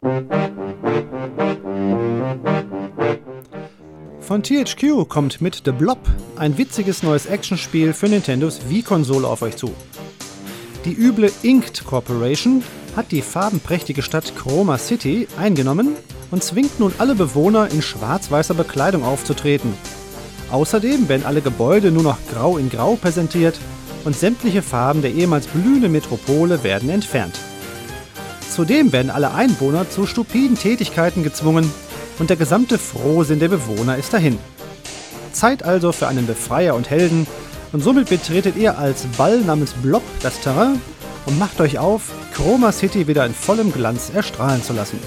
Von THQ kommt mit The Blob ein witziges neues Actionspiel für Nintendos Wii-Konsole auf euch zu. Die üble Inked Corporation hat die farbenprächtige Stadt Chroma City eingenommen und zwingt nun alle Bewohner in schwarz-weißer Bekleidung aufzutreten. Außerdem werden alle Gebäude nur noch grau in grau präsentiert und sämtliche Farben der ehemals blühenden Metropole werden entfernt. Zudem werden alle Einwohner zu stupiden Tätigkeiten gezwungen und der gesamte Frohsinn der Bewohner ist dahin. Zeit also für einen Befreier und Helden und somit betretet ihr als Ball namens Blob das Terrain und macht euch auf, Chroma City wieder in vollem Glanz erstrahlen zu lassen.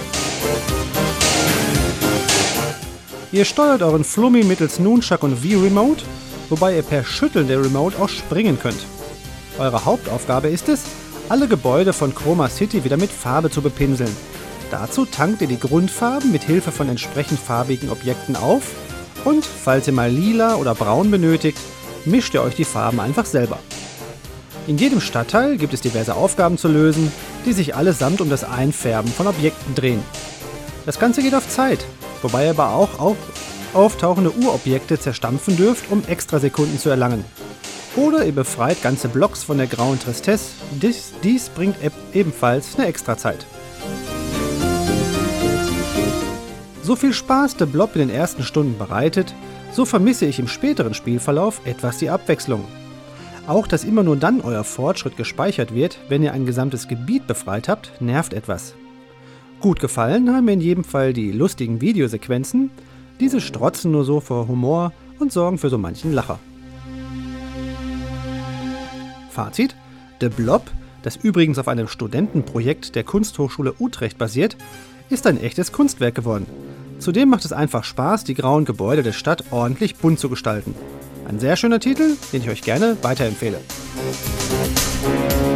Ihr steuert euren Flummi mittels Nunchuck und Wii-Remote, wobei ihr per Schütteln der Remote auch springen könnt. Eure Hauptaufgabe ist es, alle Gebäude von Chroma City wieder mit Farbe zu bepinseln. Dazu tankt ihr die Grundfarben mit Hilfe von entsprechend farbigen Objekten auf und, falls ihr mal lila oder braun benötigt, mischt ihr euch die Farben einfach selber. In jedem Stadtteil gibt es diverse Aufgaben zu lösen, die sich allesamt um das Einfärben von Objekten drehen. Das Ganze geht auf Zeit, wobei ihr aber auch auftauchende Urobjekte zerstampfen dürft, um Extrasekunden zu erlangen. Oder ihr befreit ganze Blocks von der grauen Tristesse, dies bringt ebenfalls eine Extrazeit. So viel Spaß der Blob in den ersten Stunden bereitet, so vermisse ich im späteren Spielverlauf etwas die Abwechslung. Auch dass immer nur dann euer Fortschritt gespeichert wird, wenn ihr ein gesamtes Gebiet befreit habt, nervt etwas. Gut gefallen haben mir in jedem Fall die lustigen Videosequenzen, diese strotzen nur so vor Humor und sorgen für so manchen Lacher. Fazit: The Blob, das übrigens auf einem Studentenprojekt der Kunsthochschule Utrecht basiert, ist ein echtes Kunstwerk geworden. Zudem macht es einfach Spaß, die grauen Gebäude der Stadt ordentlich bunt zu gestalten. Ein sehr schöner Titel, den ich euch gerne weiterempfehle.